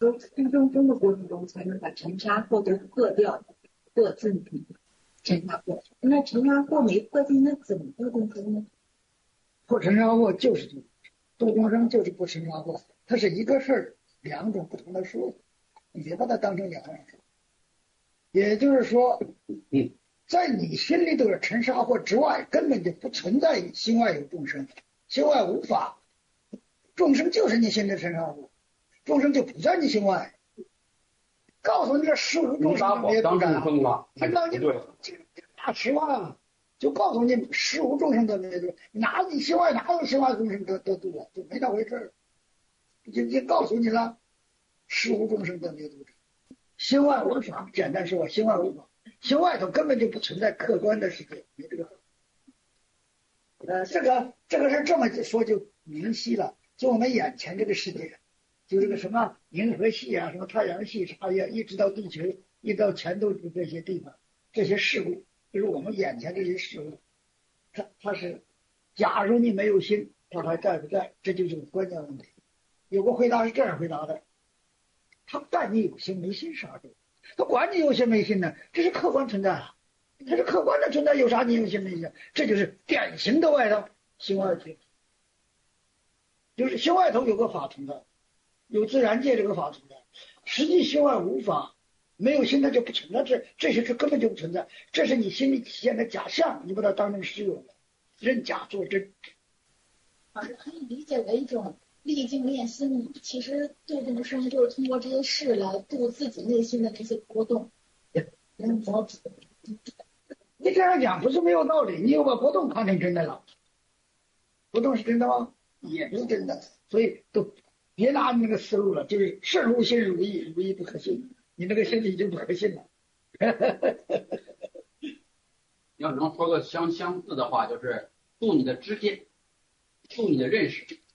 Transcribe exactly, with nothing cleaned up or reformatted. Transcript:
都度众生的过程中，才能把尘沙惑都破掉，破尽尘沙惑。那尘沙惑没破尽，那怎么度众生呢？ 破尘沙惑就是度度众生，就是破尘沙惑，它是一个事儿，两种不同的说法，你别把它当成两样事。也就是说，嗯，在你心里头的尘沙惑之外，根本就不存在心外有众生，心外无法，众生就是你心里的尘沙惑，众生就不在你心外。告诉你这十无众生的灭度感，按照你这大实话啊，就告诉你十无众生的灭度，哪你心外哪有心外众生得得度啊？就没那回事儿，就就告诉你了，十无众生的灭度。心外无法，简单说，心外无法，心外头根本就不存在客观的世界，没这个。呃，这个这个是这么说就明晰了，就我们眼前这个世界。就这个什么银河系啊，什么太阳系差异，一直到地球，一直到全都是这些地方，这些事物，就是我们眼前这些事物，它它是，假如你没有心，它还在不在？这就是关键问题。有个回答是这样回答的：他但你有心没心啥的，他管你有心没心呢，这是客观存在啊，它是客观的存在，有啥你有心没心？这就是典型的外道心外界，就是心外头有个法存在。有自然界这个法存在，实际心外无法，没有心它就不存在，这这些是根本就不存在，这是你心里体现的假象，你把它当成实有了，认假作真。 老师可以理解为一种历境练心，其实度众生就是通过这些事来度自己内心的那些波动。 嗯，你这样讲不是没有道理，你又把波动看成真的了，波动是真的吗？也不是真的，所以都。别拿你那个思路了，就是事如心如意，如意不可信，你那个心里就不可信了。 要能说个相相似的话，就是度你的知见，度你的认识。